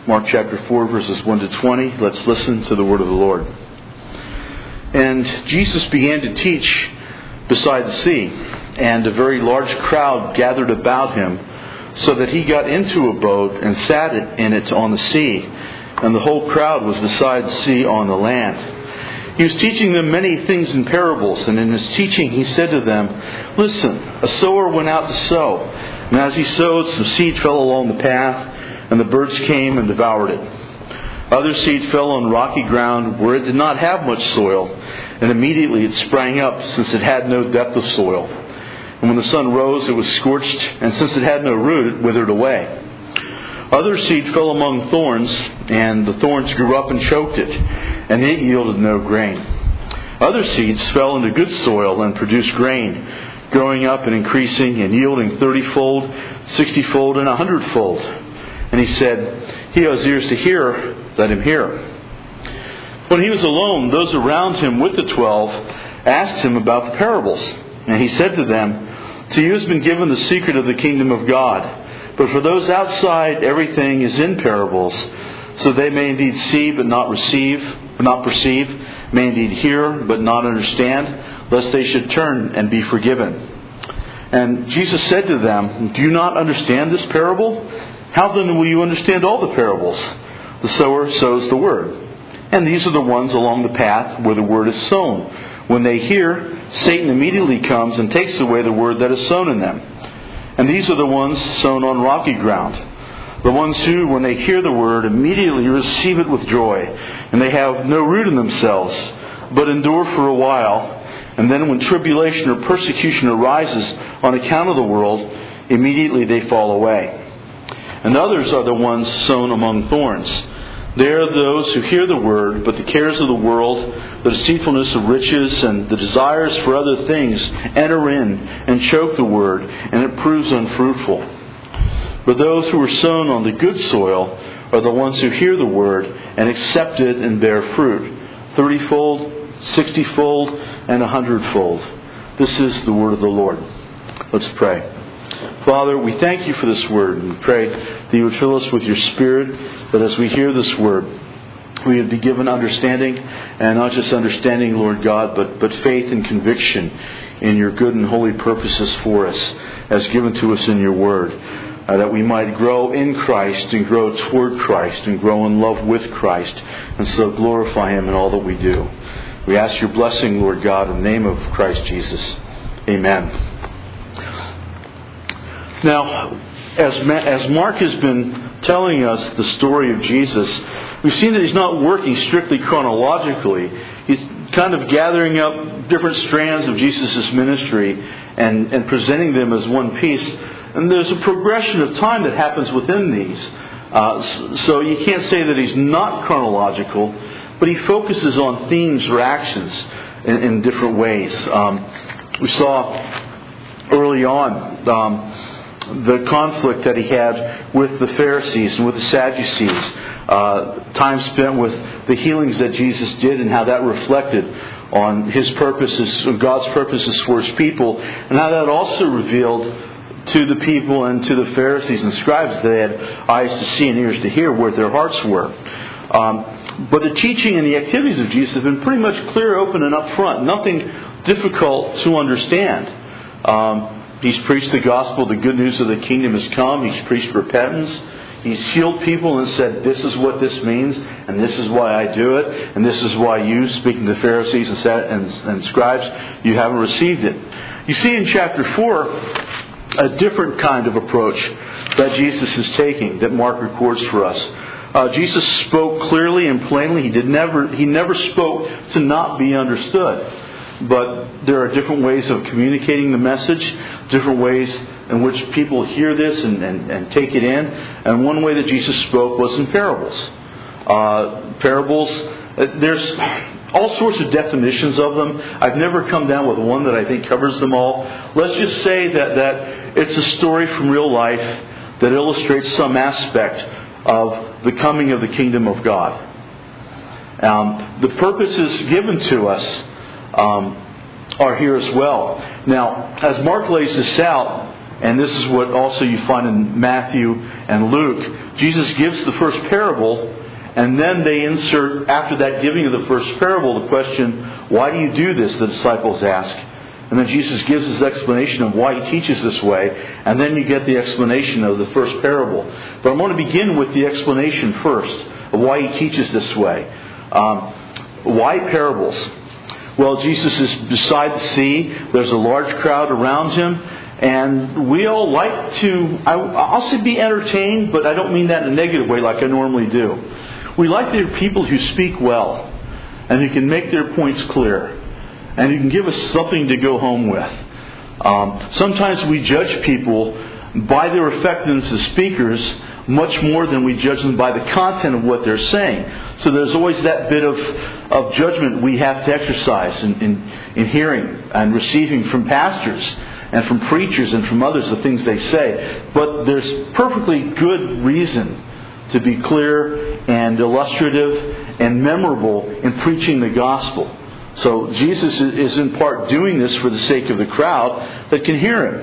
Mark chapter 4, verses 1 to 20. Let's listen to the word of the Lord. And Jesus began to teach beside the sea, and a very large crowd gathered about him, so that he got into a boat and sat in it on the sea, and the whole crowd was beside the sea on the land. He was teaching them many things in parables, and in his teaching he said to them, "Listen, a sower went out to sow, and as he sowed, some seed fell along the path, and the birds came and devoured it. Other seed fell on rocky ground where it did not have much soil, and immediately it sprang up, since it had no depth of soil. And when the sun rose, it was scorched, and since it had no root, it withered away. Other seed fell among thorns, and the thorns grew up and choked it, and it yielded no grain. Other seeds fell into good soil and produced grain, growing up and increasing and yielding 30-fold, 60-fold, and 100-fold. And he said, He who has ears to hear, let him hear." When he was alone, those around him with the 12 asked him about the parables. And he said to them, "To you has been given the secret of the kingdom of God. But for those outside, everything is in parables, so they may indeed see but not perceive, may indeed hear but not understand, lest they should turn and be forgiven." And Jesus said to them, "Do you not understand this parable? How then will you understand all the parables? The sower sows the word. And these are the ones along the path where the word is sown. When they hear, Satan immediately comes and takes away the word that is sown in them. And these are the ones sown on rocky ground. The ones who, when they hear the word, immediately receive it with joy. And they have no root in themselves, but endure for a while. And then when tribulation or persecution arises on account of the world, immediately they fall away. And others are the ones sown among thorns. They are those who hear the word, but the cares of the world, the deceitfulness of riches, and the desires for other things enter in and choke the word, and it proves unfruitful. But those who are sown on the good soil are the ones who hear the word and accept it and bear fruit, 30-fold, 60-fold, and 100-fold. This is the word of the Lord. Let's pray. Father, we thank you for this word, and we pray that you would fill us with your Spirit, that as we hear this word, we would be given understanding, and not just understanding, Lord God, but faith and conviction in your good and holy purposes for us, as given to us in your word, that we might grow in Christ and grow toward Christ and grow in love with Christ, and so glorify Him in all that we do. We ask your blessing, Lord God, in the name of Christ Jesus. Amen. Now, as Mark has been telling us the story of Jesus, we've seen that he's not working strictly chronologically. He's kind of gathering up different strands of Jesus' ministry and presenting them as one piece. And there's a progression of time that happens within these. So you can't say that he's not chronological, but he focuses on themes or actions in different ways. We saw early on the conflict that he had with the Pharisees and with the Sadducees. Time spent with the healings that Jesus did and how that reflected on His purposes, God's purposes for His people, and how that also revealed to the people and to the Pharisees and scribes that they had eyes to see and ears to hear where their hearts were. But the teaching and the activities of Jesus have been pretty much clear, open, and upfront. Nothing difficult to understand. He's preached the gospel, the good news of the kingdom has come. He's preached repentance. He's healed people and said, this is what this means, and this is why I do it, and this is why you, speaking to Pharisees and scribes, you haven't received it. You see in chapter 4 a different kind of approach that Jesus is taking, that Mark records for us. Jesus spoke clearly and plainly. He never spoke to not be understood. But there are different ways of communicating the message, different ways in which people hear this and take it in. And one way that Jesus spoke was in parables. Parables, there's all sorts of definitions of them. I've never come down with one that I think covers them all. Let's just say that it's a story from real life that illustrates some aspect of the coming of the kingdom of God. The purposes given to us are here as well. Now, as Mark lays this out, And this is what also you find in Matthew and Luke. Jesus gives the first parable, and then they insert, after that giving of the first parable, the question, why do you do this? The disciples ask. And then Jesus gives his explanation of why he teaches this way, and then you get the explanation of the first parable. But I'm going to begin with the explanation first of why he teaches this way. Why parables? Well, Jesus is beside the sea. There's a large crowd around him. And we all like to, I'll say be entertained, but I don't mean that in a negative way like I normally do. We like to hear people who speak well and who can make their points clear and who can give us something to go home with. Sometimes we judge people by their effectiveness as speakers much more than we judge them by the content of what they're saying. So there's always that bit of judgment we have to exercise in hearing and receiving from pastors and from preachers and from others the things they say. But there's perfectly good reason to be clear and illustrative and memorable in preaching the gospel. So Jesus is in part doing this for the sake of the crowd that can hear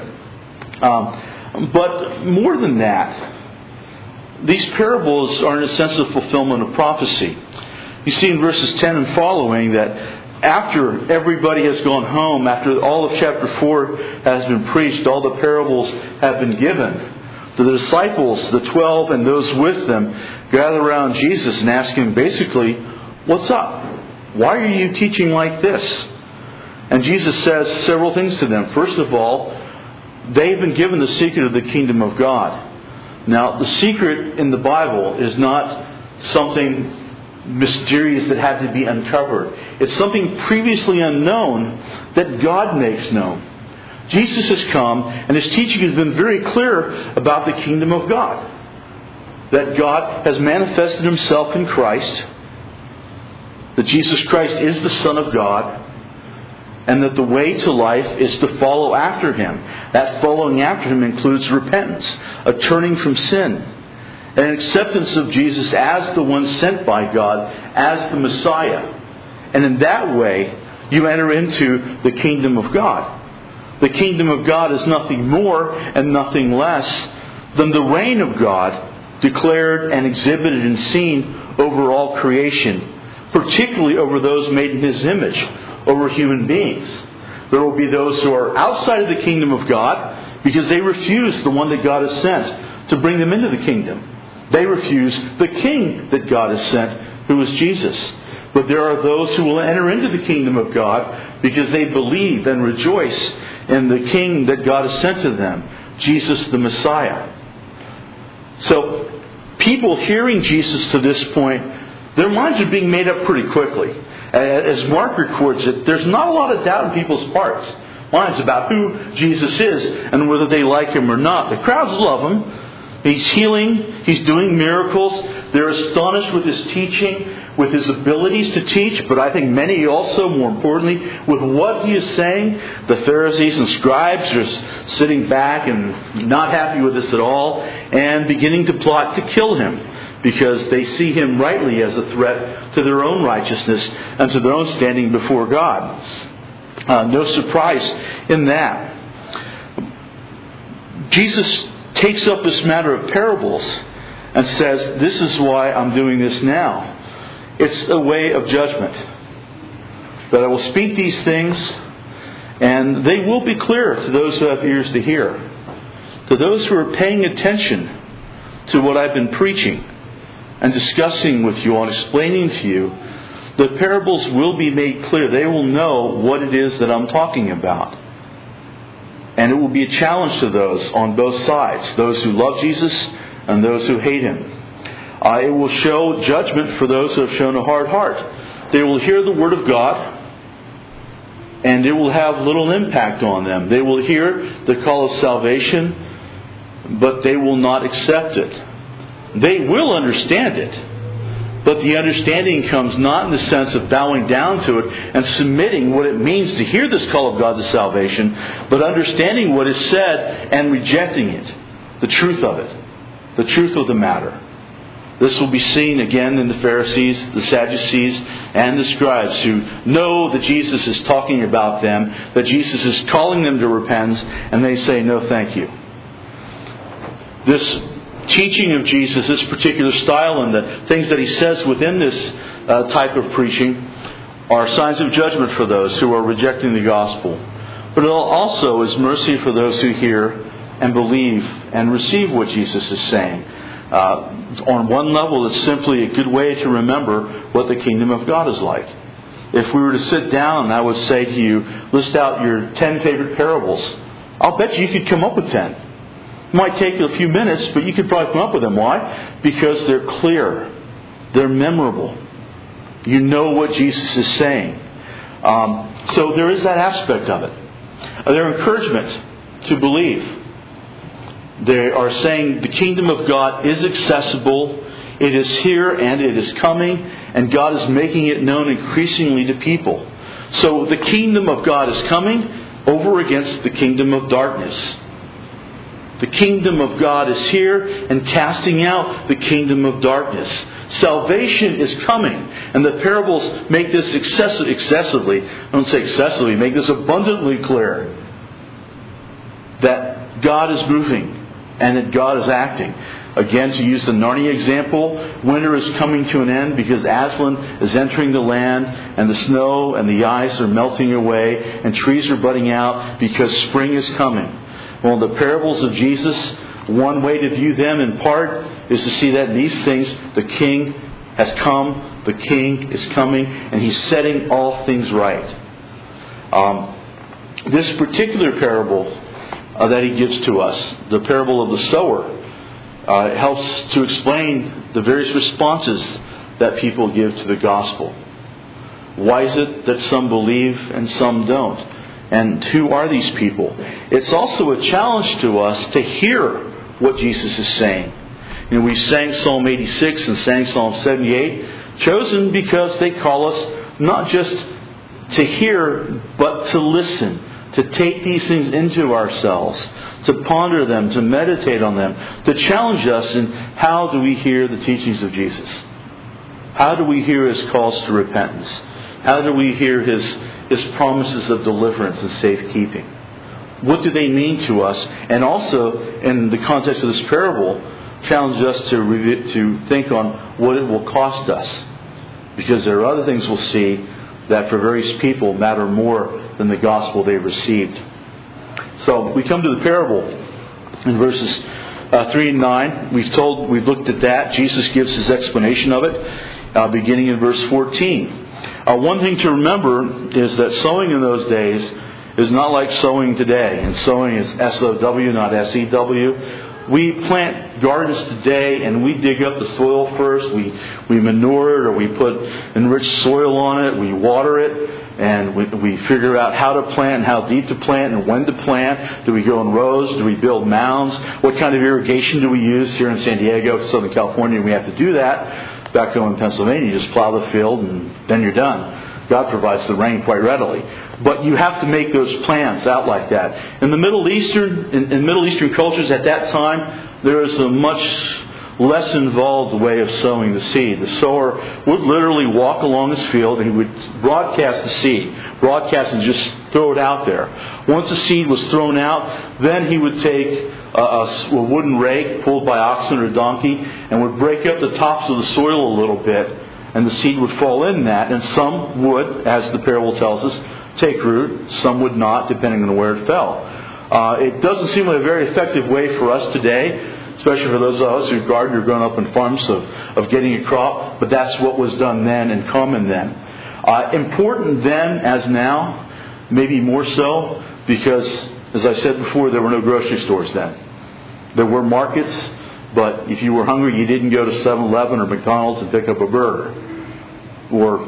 him. But more than that, these parables are in a sense a fulfillment of prophecy. You see in verses 10 and following that after everybody has gone home, after all of chapter 4 has been preached, all the parables have been given, the disciples, the 12 and those with them, gather around Jesus and ask him basically, what's up? Why are you teaching like this? And Jesus says several things to them. First of all, they've been given the secret of the kingdom of God. Now, the secret in the Bible is not something mysterious that had to be uncovered. It's something previously unknown that God makes known. Jesus has come, and his teaching has been very clear about the kingdom of God. That God has manifested himself in Christ, that Jesus Christ is the Son of God, and that the way to life is to follow after him. That following after him includes repentance, a turning from sin, an acceptance of Jesus as the one sent by God, as the Messiah. And in that way, you enter into the kingdom of God. The kingdom of God is nothing more and nothing less than the reign of God declared and exhibited and seen over all creation, particularly over those made in his image, over human beings. There will be those who are outside of the kingdom of God because they refuse the one that God has sent to bring them into the kingdom. They refuse the king that God has sent, who is Jesus. But there are those who will enter into the kingdom of God because they believe and rejoice in the king that God has sent to them, Jesus the Messiah. So, people hearing Jesus to this point, their minds are being made up pretty quickly. As Mark records it, there's not a lot of doubt in people's minds about who Jesus is and whether they like him or not. The crowds love him. He's healing. He's doing miracles. They're astonished with his teaching, with his abilities to teach, but I think many also, more importantly, with what he is saying. The Pharisees and scribes are sitting back and not happy with this at all and beginning to plot to kill him because they see him rightly as a threat to their own righteousness and to their own standing before God. No surprise in that. Jesus takes up this matter of parables and says, this is why I'm doing this now. It's a way of judgment. That I will speak these things, and they will be clear to those who have ears to hear. To those who are paying attention to what I've been preaching and discussing with you and explaining to you, the parables will be made clear. They will know what it is that I'm talking about. And it will be a challenge to those on both sides, those who love Jesus and those who hate him. It will show judgment for those who have shown a hard heart. They will hear the Word of God, and it will have little impact on them. They will hear the call of salvation, but they will not accept it. They will understand it, but the understanding comes not in the sense of bowing down to it and submitting what it means to hear this call of God to salvation, but understanding what is said and rejecting it, the truth of it, the truth of the matter. This will be seen again in the Pharisees, the Sadducees, and the scribes who know that Jesus is talking about them, that Jesus is calling them to repentance, and they say, no thank you. This teaching of Jesus, this particular style, and the things that he says within this type of preaching are signs of judgment for those who are rejecting the gospel. But it also is mercy for those who hear and believe and receive what Jesus is saying. On one level, it's simply a good way to remember what the kingdom of God is like. If we were to sit down and I would say to you, list out your 10 favorite parables, I'll bet you could come up with 10. It might take you a few minutes, but you could probably come up with them. Why? Because they're clear. They're memorable. You know what Jesus is saying. So there is that aspect of it. Their encouragement to believe. They are saying the kingdom of God is accessible. It is here and it is coming. And God is making it known increasingly to people. So the kingdom of God is coming over against the kingdom of darkness. The kingdom of God is here and casting out the kingdom of darkness. Salvation is coming. And the parables make this excessively, I don't say excessively, make this abundantly clear. That God is moving and that God is acting. Again, to use the Narnia example, winter is coming to an end because Aslan is entering the land and the snow and the ice are melting away and trees are budding out because spring is coming. Well, the parables of Jesus, one way to view them in part is to see that in these things the King has come, the King is coming, and He's setting all things right. This particular parable that He gives to us, the parable of the sower, helps to explain the various responses that people give to the gospel. Why is it that some believe and some don't? And who are these people? It's also a challenge to us to hear what Jesus is saying. You know, we sang Psalm 86 and sang Psalm 78, chosen because they call us not just to hear, but to listen, to take these things into ourselves, to ponder them, to meditate on them, to challenge us in how do we hear the teachings of Jesus? How do we hear His calls to repentance? How do we hear His promises of deliverance and safekeeping? What do they mean to us? And also, in the context of this parable, challenge us to think on what it will cost us. Because there are other things we'll see that for various people matter more than the gospel they received. So we come to the parable in verses 3 and 9. We've looked at that. Jesus gives His explanation of it, beginning in verse 14. One thing to remember is that sowing in those days is not like sowing today. And sowing is S-O-W, not S-E-W. We plant gardens today and we dig up the soil first. We manure it or we put enriched soil on it. We water it. And we figure out how to plant and how deep to plant and when to plant. Do we go in rows? Do we build mounds? What kind of irrigation do we use here in San Diego, Southern California? We have to do that. Back home in Pennsylvania, you just plow the field and then you're done. God provides the rain quite readily. But you have to make those plans out like that. In the Middle Eastern cultures at that time, there was a much less involved way of sowing the seed. The sower would literally walk along his field and he would broadcast the seed. Broadcast and just throw it out there. Once the seed was thrown out, then he would take a wooden rake pulled by oxen or donkey and would break up the tops of the soil a little bit, and the seed would fall in that, and some would, as the parable tells us, take root, some would not, depending on where it fell. It doesn't seem like a very effective way for us today, especially for those of us who garden or grown up in farms of getting a crop, but that's what was done then and common then. Important then as now, maybe more so, because, as I said before, there were no grocery stores then. There were markets, but if you were hungry, you didn't go to 7-Eleven or McDonald's and pick up a burger. Or,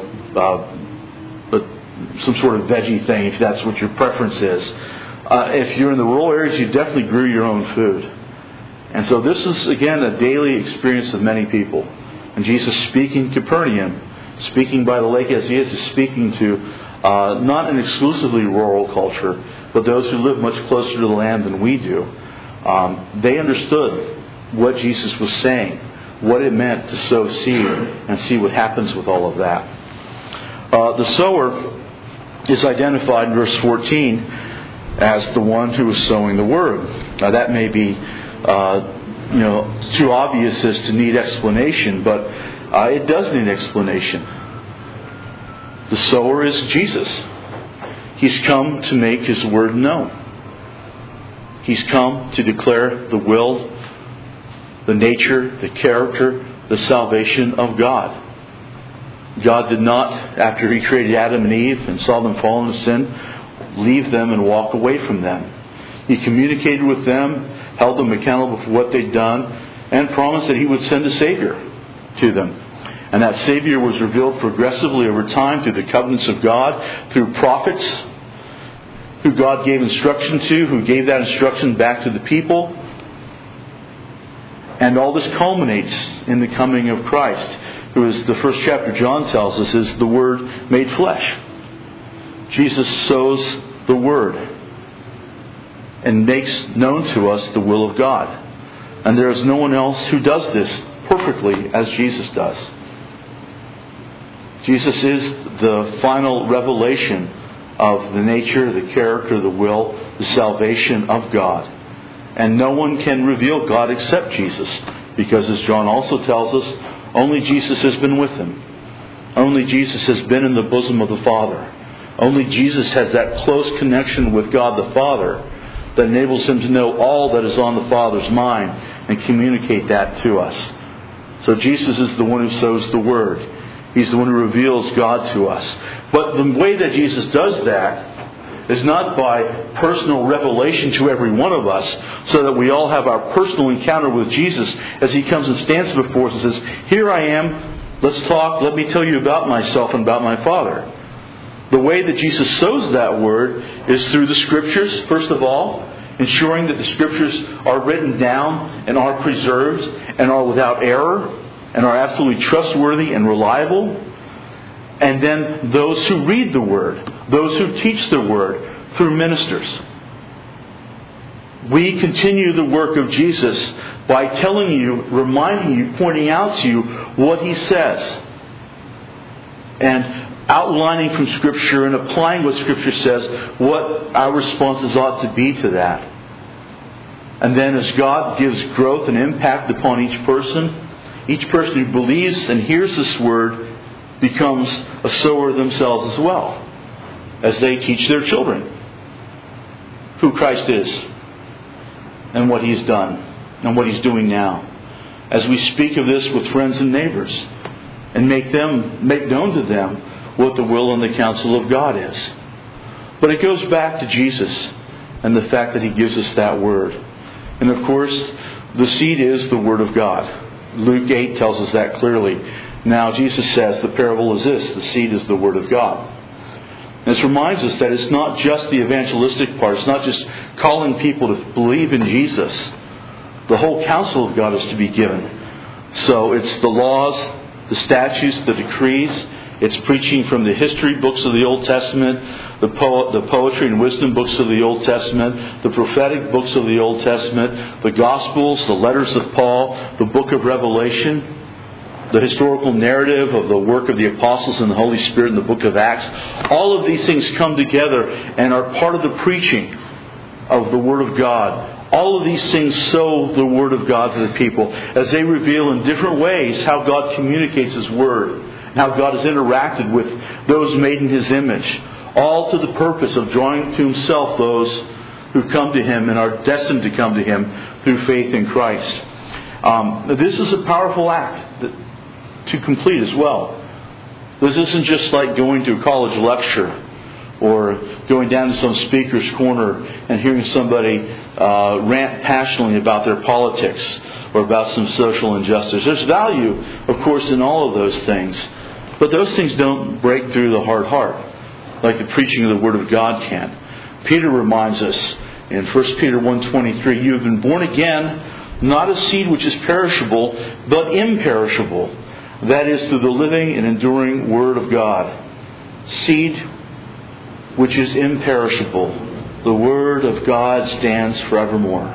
some sort of veggie thing, if that's what your preference is. If you're in the rural areas, you definitely grew your own food. And so this is, again, a daily experience of many people. And Jesus speaking to Capernaum, speaking by the lake as He is speaking to not an exclusively rural culture, but those who live much closer to the land than we do. They understood what Jesus was saying, what it meant to sow seed, and see what happens with all of that. The sower is identified in verse 14 as the one who is sowing the word. Now that may be too obvious as to need explanation, but it does need explanation. The sower is Jesus. He's come to make His Word known. He's come to declare the will, the nature, the character, the salvation of God. God did not, after He created Adam and Eve and saw them fall into sin, leave them and walk away from them. He communicated with them, held them accountable for what they'd done, and promised that He would send a Savior to them. And that Savior was revealed progressively over time through the covenants of God, through prophets who God gave instruction to, who gave that instruction back to the people. And all this culminates in the coming of Christ, who, as the first chapter John tells us, is the Word made flesh. Jesus sows the Word and makes known to us the will of God. And there is no one else who does this perfectly as Jesus does. Jesus is the final revelation of the nature, the character, the will, the salvation of God. And no one can reveal God except Jesus, because as John also tells us, only Jesus has been with Him. Only Jesus has been in the bosom of the Father. Only Jesus has that close connection with God the Father that enables Him to know all that is on the Father's mind and communicate that to us. So Jesus is the one who sows the Word. He's the one who reveals God to us. But the way that Jesus does that is not by personal revelation to every one of us, so that we all have our personal encounter with Jesus as He comes and stands before us and says, "Here I am, let's talk, let me tell you about myself and about my Father." The way that Jesus sows that Word is through the Scriptures, first of all, ensuring that the Scriptures are written down and are preserved and are without error and are absolutely trustworthy and reliable. And then those who read the Word, those who teach the Word through ministers. We continue the work of Jesus by telling you, reminding you, pointing out to you what He says. And outlining from Scripture and applying what Scripture says, what our responses ought to be to that. And then as God gives growth and impact upon each person who believes and hears this Word becomes a sower themselves as well, as they teach their children who Christ is and what He's done and what He's doing now. As we speak of this with friends and neighbors and make known to them what the will and the counsel of God is. But it goes back to Jesus and the fact that He gives us that Word. And of course, the seed is the Word of God. Luke 8 tells us that clearly. Now Jesus says the parable is this: the seed is the Word of God. And this reminds us that it's not just the evangelistic part. It's not just calling people to believe in Jesus. The whole counsel of God is to be given. So it's the laws, the statutes, the decrees. It's preaching from the history books of the Old Testament, the poetry and wisdom books of the Old Testament, the prophetic books of the Old Testament, the Gospels, the letters of Paul, the book of Revelation, the historical narrative of the work of the apostles and the Holy Spirit in the book of Acts. All of these things come together and are part of the preaching of the Word of God. All of these things sow the Word of God to the people as they reveal in different ways how God communicates His Word, and how God has interacted with those made in His image, all to the purpose of drawing to Himself those who come to Him and are destined to come to Him through faith in Christ. This is a powerful act to complete as well. This isn't just like going to a college lecture or going down to some speaker's corner and hearing somebody rant passionately about their politics or about some social injustice. There's value, of course, in all of those things. But those things don't break through the hard heart like the preaching of the Word of God can. Peter reminds us in 1 Peter 1:23, "You have been born again, not of seed which is perishable, but imperishable. That is through the living and enduring Word of God." Seed which is imperishable. The Word of God stands forevermore.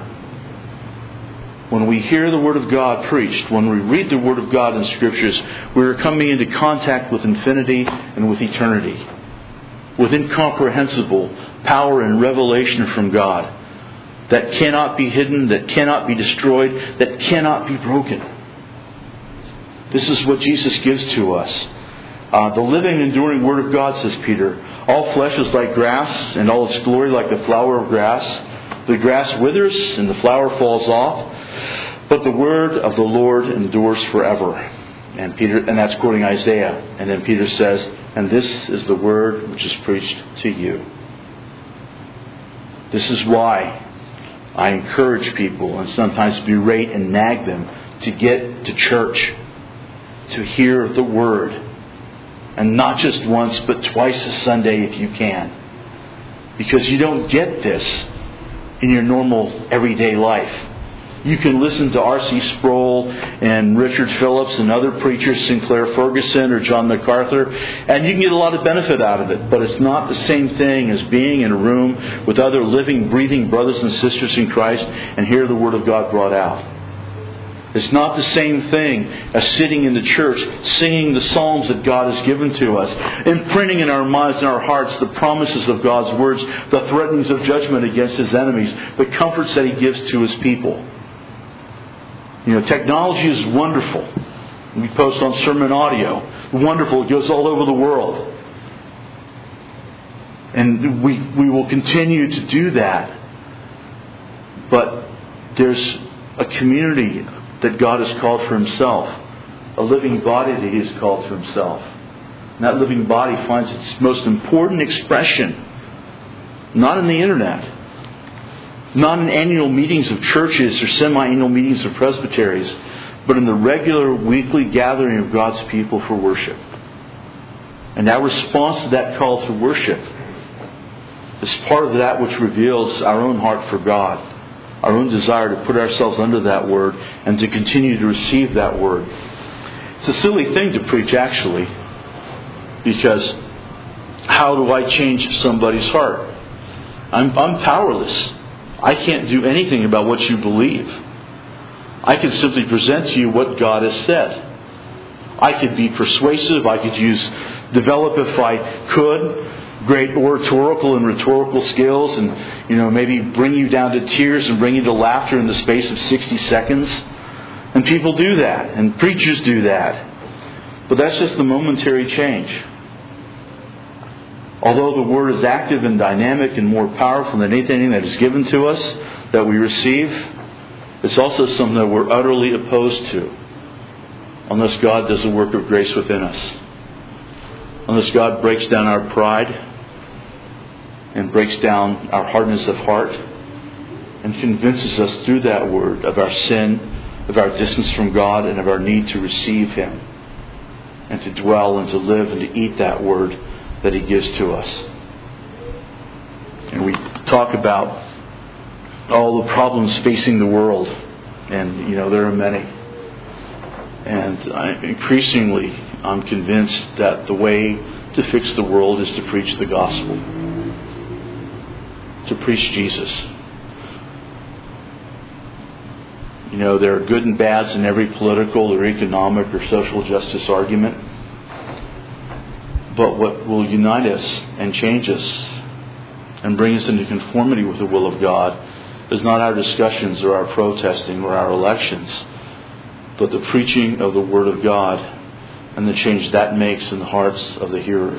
When we hear the Word of God preached, when we read the Word of God in Scriptures, we are coming into contact with infinity and with eternity, with incomprehensible power and revelation from God. that cannot be hidden, that cannot be destroyed, that cannot be broken. This is what Jesus gives to us. The living, enduring Word of God, says Peter, all flesh is like grass, and all its glory like the flower of grass. The grass withers, and the flower falls off, but the word of the Lord endures forever. And that's quoting Isaiah. And then Peter says, and this is the word which is preached to you. This is why I encourage people and sometimes berate and nag them to get to church, to hear the Word. And not just once, but twice a Sunday if you can. Because you don't get this in your normal everyday life. You can listen to R.C. Sproul and Richard Phillips and other preachers, Sinclair Ferguson or John MacArthur, and you can get a lot of benefit out of it. But it's not the same thing as being in a room with other living, breathing brothers and sisters in Christ and hear the Word of God brought out. It's not the same thing as sitting in the church, singing the psalms that God has given to us, imprinting in our minds and our hearts the promises of God's words, the threatenings of judgment against His enemies, the comforts that He gives to His people. Technology is wonderful. We post on sermon audio. Wonderful. It goes all over the world. And we will continue to do that. But there's a community that God has called for Himself. A living body that He has called to Himself. And that living body finds its most important expression not in the internet, not in annual meetings of churches or semi-annual meetings of presbyteries, but in the regular weekly gathering of God's people for worship. And our response to that call to worship is part of that which reveals our own heart for God, our own desire to put ourselves under that Word and to continue to receive that Word. It's a silly thing to preach, actually, because how do I change somebody's heart? I'm powerless. I can't do anything about what you believe. I can simply present to you what God has said. I could be persuasive. I could develop if I could, great oratorical and rhetorical skills, and maybe bring you down to tears and bring you to laughter in the space of 60 seconds. And people do that, and preachers do that. But that's just a momentary change. Although the Word is active and dynamic and more powerful than anything that is given to us, that we receive, it's also something that we're utterly opposed to unless God does a work of grace within us. Unless God breaks down our pride and breaks down our hardness of heart and convinces us through that Word of our sin, of our distance from God, and of our need to receive Him and to dwell and to live and to eat that Word that He gives to us. And we talk about all the problems facing the world, and there are many. And increasingly I'm convinced that the way to fix the world is to preach the gospel, to preach Jesus. There are good and bads in every political or economic or social justice argument. But what will unite us and change us and bring us into conformity with the will of God is not our discussions or our protesting or our elections, but the preaching of the Word of God and the change that makes in the hearts of the hearers.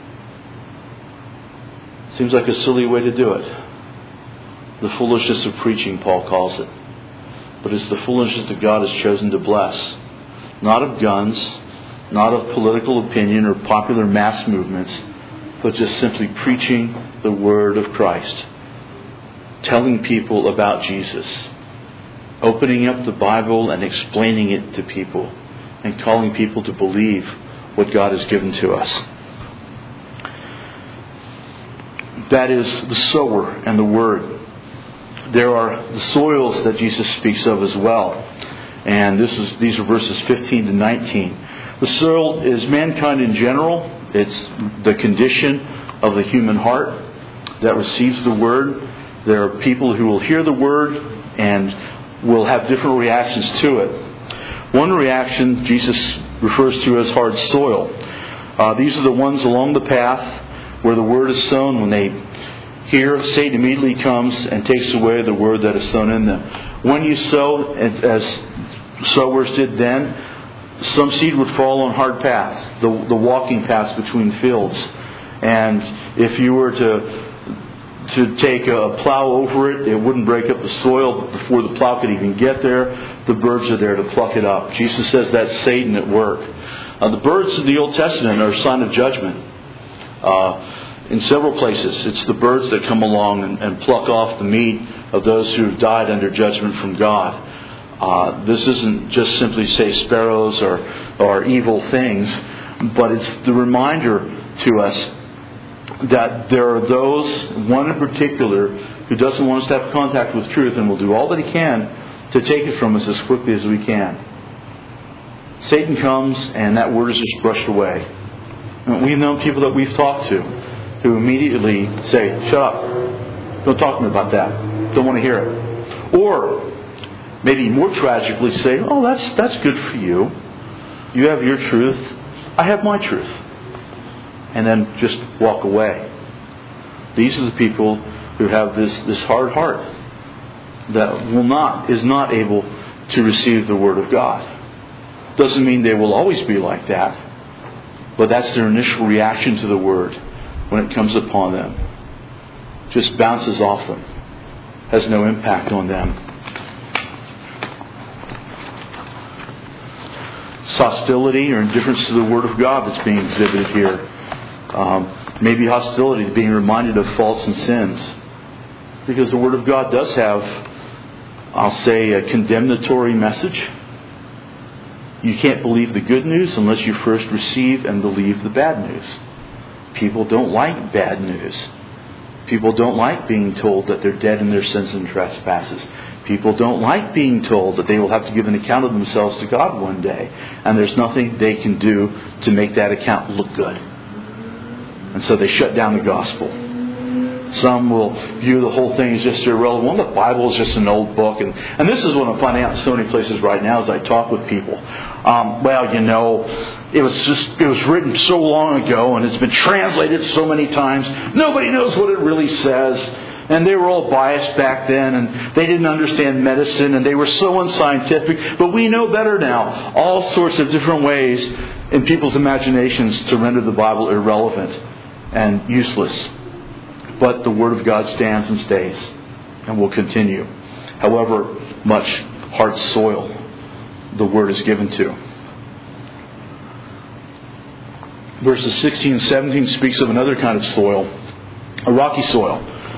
Seems like a silly way to do it. The foolishness of preaching, Paul calls it. But it's the foolishness that God has chosen to bless. Not of guns, not of political opinion or popular mass movements, but just simply preaching the Word of Christ. Telling people about Jesus. Opening up the Bible and explaining it to people. And calling people to believe what God has given to us. That is the sower and the Word. There are the soils that Jesus speaks of as well. And these are verses 15 to 19. The soil is mankind in general. It's the condition of the human heart that receives the Word. There are people who will hear the Word and will have different reactions to it. One reaction Jesus refers to as hard soil. These are the ones along the path where the Word is sown when they Here, Satan immediately comes and takes away the word that is sown in them. When you sow, as sowers did then, some seed would fall on hard paths, the walking paths between fields. And if you were to take a plow over it, it wouldn't break up the soil. But before the plow could even get there, the birds are there to pluck it up. Jesus says that's Satan at work. The birds in the Old Testament are a sign of judgment. In several places, it's the birds that come along and pluck off the meat of those who have died under judgment from God. This isn't just simply, say, sparrows or evil things, but it's the reminder to us that there are those, one in particular, who doesn't want us to have contact with truth and will do all that he can to take it from us as quickly as we can. Satan comes and that word is just brushed away. And we've known people that we've talked to who immediately say, "Shut up. Don't talk to me about that. Don't want to hear it." Or maybe more tragically say, "Oh, that's good for you. You have your truth. I have my truth." And then just walk away. These are the people who have this hard heart that is not able to receive the Word of God. Doesn't mean they will always be like that, but that's their initial reaction to the Word when it comes upon them. Just bounces off them. Has no impact on them. It's hostility or indifference to the Word of God that's being exhibited here. Maybe hostility to being reminded of faults and sins. Because the Word of God does have, I'll say, a condemnatory message. You can't believe the good news unless you first receive and believe the bad news. People don't like bad news. People don't like being told that they're dead in their sins and trespasses. People don't like being told that they will have to give an account of themselves to God one day. And there's nothing they can do to make that account look good. And so they shut down the gospel. Some will view the whole thing as just irrelevant. Well, the Bible is just an old book. And this is what I'm finding out in so many places right now as I talk with people. It was written so long ago and it's been translated so many times. Nobody knows what it really says. And they were all biased back then and they didn't understand medicine and they were so unscientific. But we know better now. All sorts of different ways in people's imaginations to render the Bible irrelevant and useless. But the Word of God stands and stays and will continue. However much hard soil the Word is given to. Verses 16 and 17 speaks of another kind of soil, a rocky soil.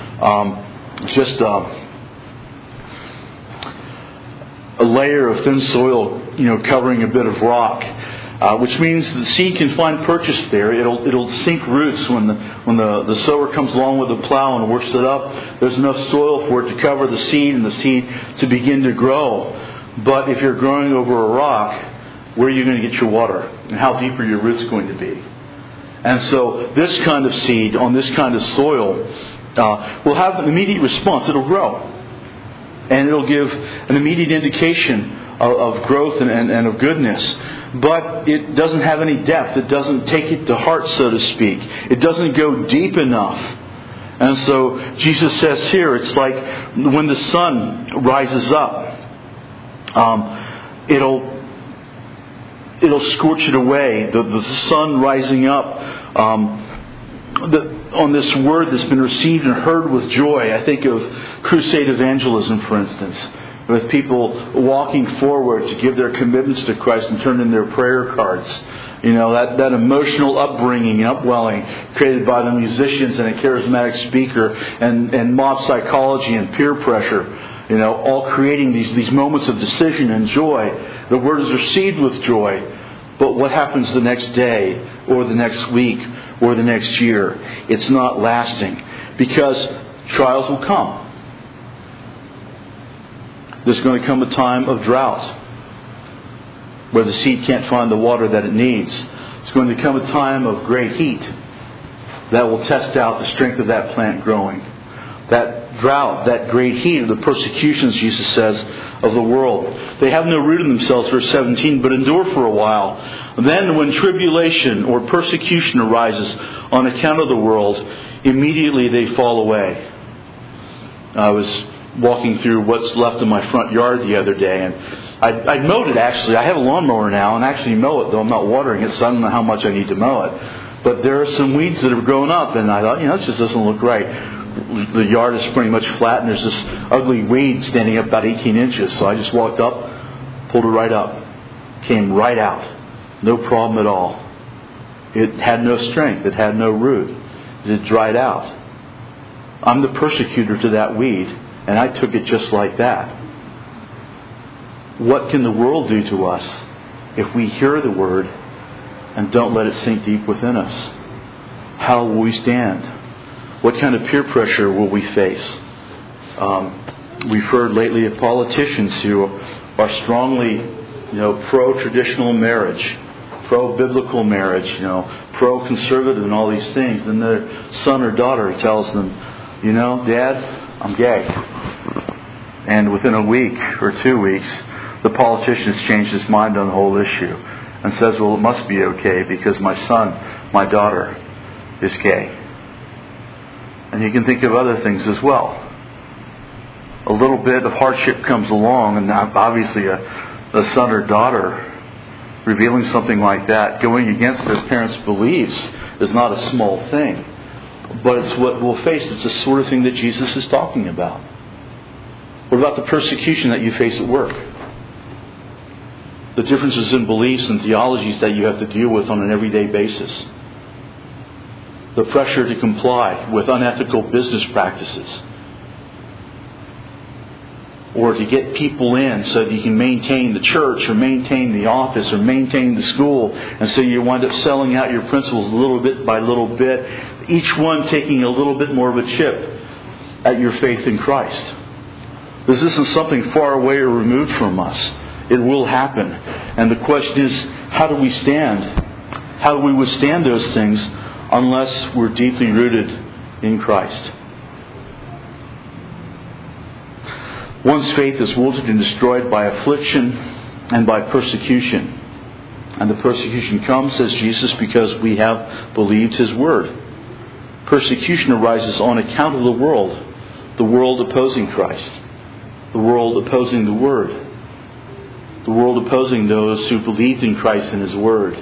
A layer of thin soil, covering a bit of rock, which means the seed can find purchase there. It'll sink roots when the sower comes along with the plow and works it up. There's enough soil for it to cover the seed and the seed to begin to grow. But if you're growing over a rock, where are you going to get your water? And how deep are your roots going to be? And so this kind of seed on this kind of soil will have an immediate response. It'll grow. And it'll give an immediate indication of growth and of goodness. But it doesn't have any depth. It doesn't take it to heart, so to speak. It doesn't go deep enough. And so Jesus says here, it's like when the sun rises up, it'll scorch it away. The sun rising up on this word that's been received and heard with joy. I think of crusade evangelism, for instance, with people walking forward to give their commitments to Christ and turn in their prayer cards. That emotional upbringing and upwelling created by the musicians and a charismatic speaker and mob psychology and peer pressure. All creating these moments of decision and joy. The word is received with joy. But what happens the next day or the next week or the next year? It's not lasting because trials will come. There's going to come a time of drought where the seed can't find the water that it needs. It's going to come a time of great heat that will test out the strength of that plant growing. That drought, that great heat of the persecutions, Jesus says, of the world. They have no root in themselves, verse 17, but endure for a while. Then when tribulation or persecution arises on account of the world, immediately they fall away. I was walking through what's left in my front yard the other day, and I mowed it actually. I have a lawnmower now and actually mow it, though I'm not watering it, so I don't know how much I need to mow it. But there are some weeds that have grown up, and I thought, this just doesn't look right. The yard is pretty much flat, and there's this ugly weed standing up about 18 inches. So I just walked up, pulled it right up, came right out. No problem at all. It had no strength. It had no root. It had dried out. I'm the persecutor to that weed, and I took it just like that. What can the world do to us if we hear the Word and don't let it sink deep within us? How will we stand? What kind of peer pressure will we face? We've heard lately of politicians who are strongly, pro-traditional marriage, pro-biblical marriage, pro-conservative and all these things. And their son or daughter tells them, Dad, I'm gay. And within a week or 2 weeks, the politician has changed his mind on the whole issue and says, well, it must be okay because my son, my daughter is gay. And you can think of other things as well. A little bit of hardship comes along, and obviously a son or daughter revealing something like that, going against their parents' beliefs, is not a small thing. But it's what we'll face. It's the sort of thing that Jesus is talking about. What about the persecution that you face at work? The differences in beliefs and theologies that you have to deal with on an everyday basis. The pressure to comply with unethical business practices. Or to get people in so that you can maintain the church or maintain the office or maintain the school. And so you wind up selling out your principles little bit by little bit. Each one taking a little bit more of a chip at your faith in Christ. This isn't something far away or removed from us. It will happen. And the question is, how do we stand? How do we withstand those things unless we're deeply rooted in Christ? One's faith is wilted and destroyed by affliction and by persecution. And the persecution comes, says Jesus, because we have believed His Word. Persecution arises on account of the world opposing Christ, the world opposing the Word, the world opposing those who believed in Christ and His Word.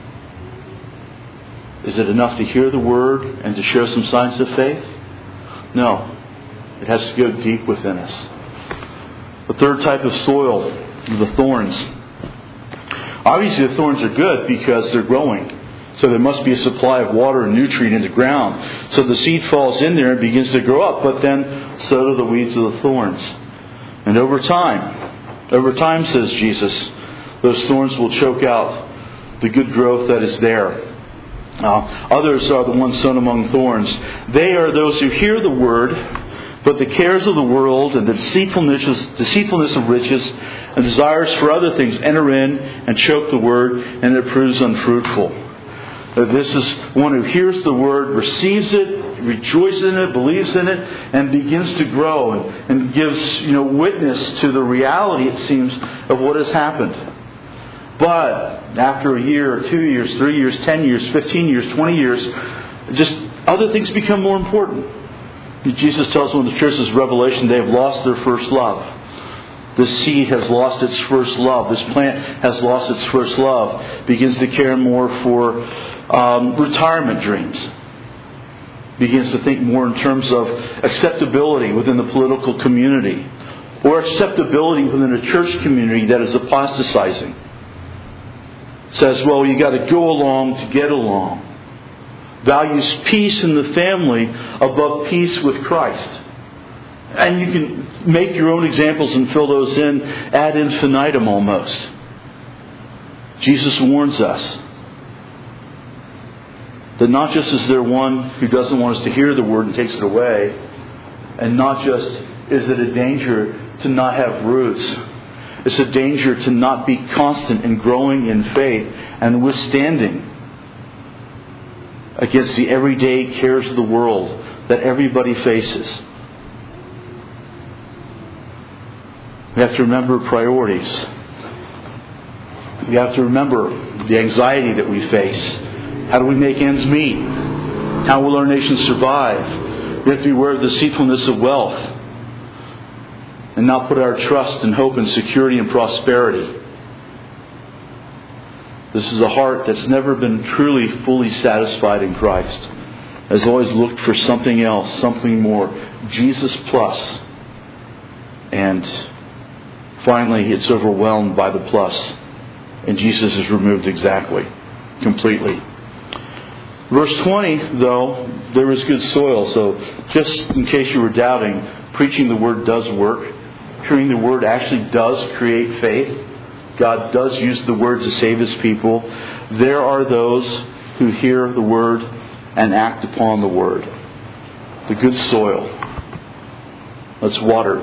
Is it enough to hear the Word and to show some signs of faith? No. It has to go deep within us. The third type of soil, the thorns. Obviously the thorns are good because they're growing. So there must be a supply of water and nutrient in the ground. So the seed falls in there and begins to grow up. But then so do the weeds of the thorns. And over time, says Jesus, those thorns will choke out the good growth that is there. Others are the ones sown among thorns. They are those who hear the Word, but the cares of the world and the deceitfulness of riches and desires for other things enter in and choke the Word, and it proves unfruitful. This is one who hears the Word, receives it, rejoices in it, believes in it, and begins to grow and gives witness to the reality, it seems, of what has happened. But after a year, 2 years, 3 years, 10 years, 15 years, 20 years, just other things become more important. Jesus tells them in the church's revelation they have lost their first love. This seed has lost its first love. This plant has lost its first love. Begins to care more for retirement dreams. Begins to think more in terms of acceptability within the political community. Or acceptability within a church community that is apostatizing. Says, well, you got to go along to get along. Values peace in the family above peace with Christ. And you can make your own examples and fill those in ad infinitum almost. Jesus warns us that not just is there one who doesn't want us to hear the Word and takes it away, and not just is it a danger to not have roots. It's a danger to not be constant and growing in faith and withstanding against the everyday cares of the world that everybody faces. We have to remember priorities. We have to remember the anxiety that we face. How do we make ends meet? How will our nation survive? We have to beware of the deceitfulness of wealth and not put our trust and hope in security and prosperity. This is a heart that's never been truly, fully satisfied in Christ. Has always looked for something else, something more. Jesus plus. And finally, it's overwhelmed by the plus. And Jesus is removed completely. Verse 20, though, there is good soil. So just in case you were doubting, preaching the Word does work. Hearing the Word actually does create faith. God does use the Word to save His people. There are those who hear the Word and act upon the Word. The good soil that's watered,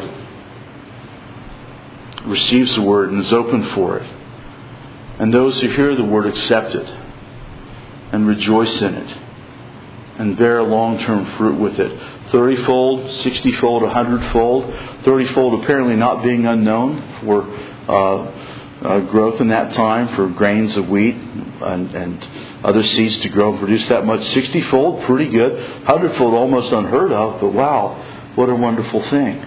receives the Word and is open for it. And those who hear the Word accept it and rejoice in it and bear long-term fruit with it. 30-fold, 60-fold, 100-fold. 30-fold apparently not being unknown for growth in that time, for grains of wheat and other seeds to grow and produce that much. 60-fold, pretty good. 100-fold, almost unheard of, but wow, what a wonderful thing.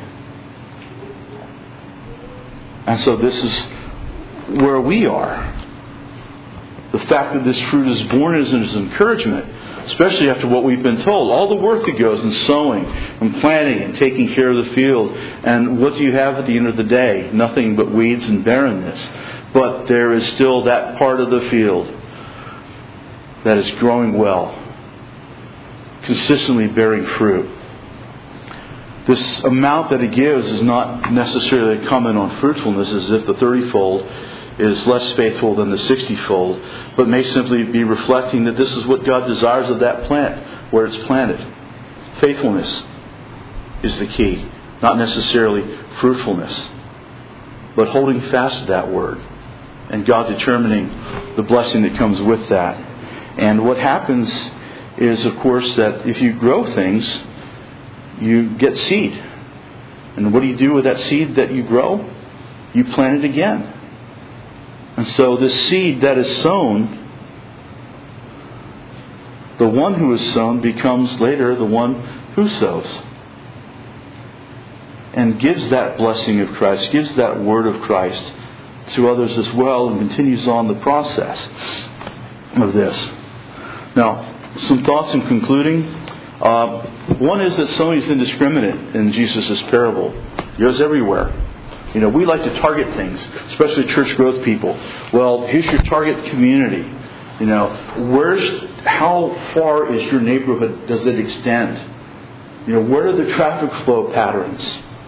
And so this is where we are. The fact that this fruit is born is an encouragement, especially after what we've been told. All the work that goes in sowing and planting and taking care of the field. And what do you have at the end of the day? Nothing but weeds and barrenness. But there is still that part of the field that is growing well, consistently bearing fruit. This amount that it gives is not necessarily a comment on fruitfulness, as if the 30-fold is less faithful than the 60-fold, but may simply be reflecting that this is what God desires of that plant, where it's planted. Faithfulness is the key, not necessarily fruitfulness, but holding fast to that word, and God determining the blessing that comes with that. And what happens is, of course, that if you grow things, you get seed. And what do you do with that seed that you grow? You plant it again. And so the seed that is sown, the one who is sown becomes later the one who sows. And gives that blessing of Christ, gives that word of Christ to others as well, and continues on the process of this. Now, some thoughts in concluding. One is that sowing is indiscriminate in Jesus' parable. It goes everywhere. You know, we like to target things, especially church growth people. Well, here's your target community. You know, how far is your neighborhood? Does it extend? You know, where are the traffic flow patterns?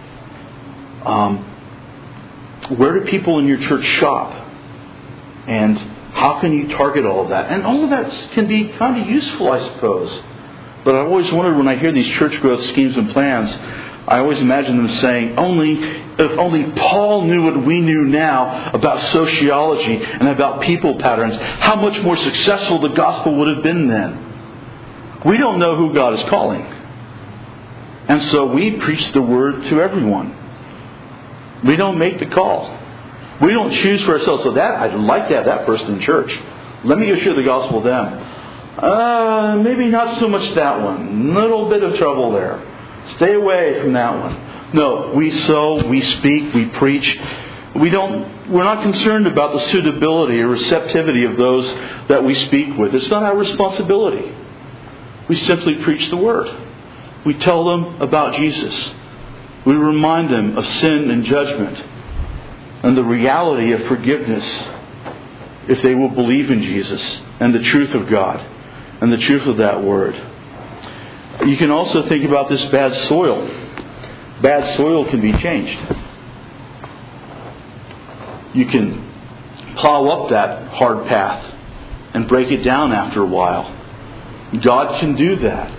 Where do people in your church shop? And how can you target all of that? And all of that can be kind of useful, I suppose. But I always wondered when I hear these church growth schemes and plans, I always imagine them saying, if only Paul knew what we knew now about sociology and about people patterns, how much more successful the gospel would have been then. We don't know who God is calling. And so we preach the word to everyone. We don't make the call. We don't choose for ourselves. So that I'd like to have that person in church. Let me go share the gospel with them. Maybe not so much that one. Little bit of trouble there. Stay away from that one. No, we sow, we speak, we preach. We're not concerned about the suitability or receptivity of those that we speak with. It's not our responsibility. We simply preach the word. We tell them about Jesus. We remind them of sin and judgment and the reality of forgiveness if they will believe in Jesus and the truth of God and the truth of that word. You can also think about this bad soil. Bad soil can be changed. You can plow up that hard path and break it down after a while. God can do that.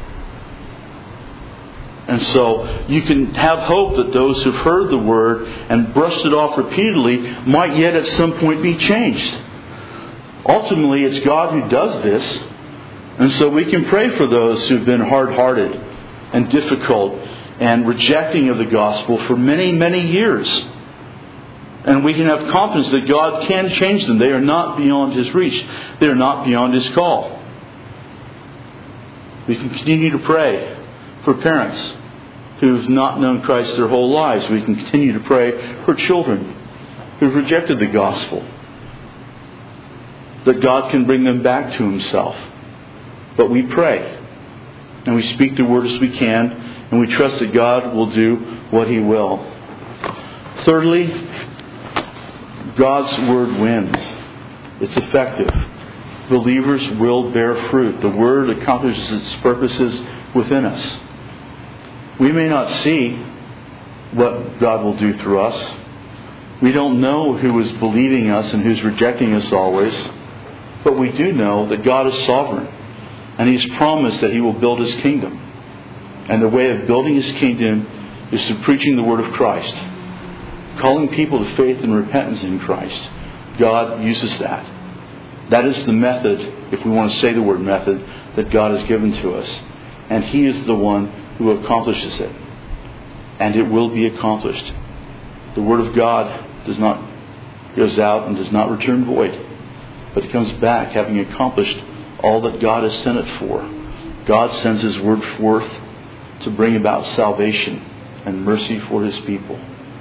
And so you can have hope that those who've heard the word and brushed it off repeatedly might yet at some point be changed. Ultimately, it's God who does this. And so we can pray for those who've been hard-hearted and difficult and rejecting of the gospel for many, many years. And we can have confidence that God can change them. They are not beyond His reach. They are not beyond His call. We can continue to pray for parents who've not known Christ their whole lives. We can continue to pray for children who've rejected the gospel, that God can bring them back to Himself. But we pray, and we speak the word as we can, and we trust that God will do what He will. Thirdly, God's word wins. It's effective. Believers will bear fruit. The word accomplishes its purposes within us. We may not see what God will do through us. We don't know who is believing us and who's rejecting us always. But we do know that God is sovereign. And He's promised that He will build His kingdom. And the way of building His kingdom is through preaching the word of Christ. Calling people to faith and repentance in Christ. God uses that. That is the method, if we want to say the word method, that God has given to us. And He is the one who accomplishes it. And it will be accomplished. The word of God goes out and does not return void. But it comes back having accomplished all that God has sent it for. God sends His word forth to bring about salvation and mercy for His people.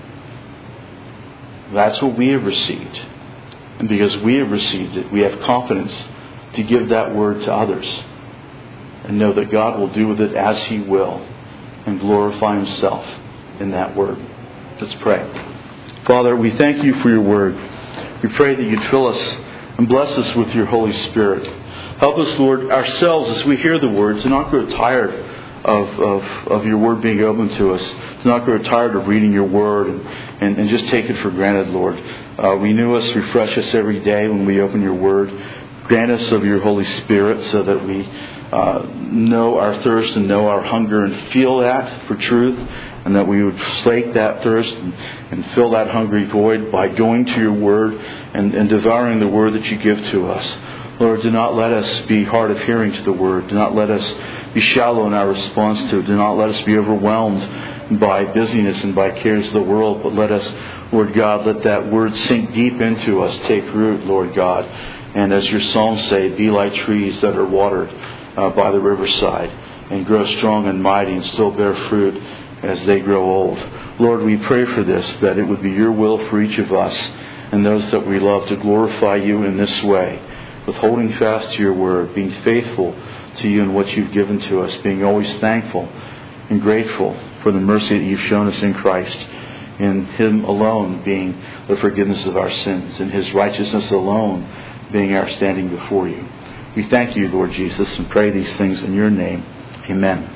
That's what we have received. And because we have received it, we have confidence to give that word to others. And know that God will do with it as He will. And glorify Himself in that word. Let's pray. Father, we thank You for Your word. We pray that You'd fill us and bless us with Your Holy Spirit. Help us, Lord, ourselves as we hear the word to not grow tired of Your word being open to us. To not grow tired of reading Your word and just take it for granted, Lord. Renew us, refresh us every day when we open Your word. Grant us of Your Holy Spirit so that we know our thirst and know our hunger and feel that for truth, and that we would slake that thirst and fill that hungry void by going to Your word and devouring the word that You give to us. Lord, do not let us be hard of hearing to the word. Do not let us be shallow in our response to it. Do not let us be overwhelmed by busyness and by cares of the world. But let us, Lord God, let that word sink deep into us, take root, Lord God. And as Your Psalms say, be like trees that are watered by the riverside and grow strong and mighty and still bear fruit as they grow old. Lord, we pray for this, that it would be Your will for each of us and those that we love to glorify You in this way, with holding fast to Your word, being faithful to You and what You've given to us, being always thankful and grateful for the mercy that You've shown us in Christ, in Him alone being the forgiveness of our sins, and His righteousness alone being our standing before You. We thank You, Lord Jesus, and pray these things in Your name. Amen.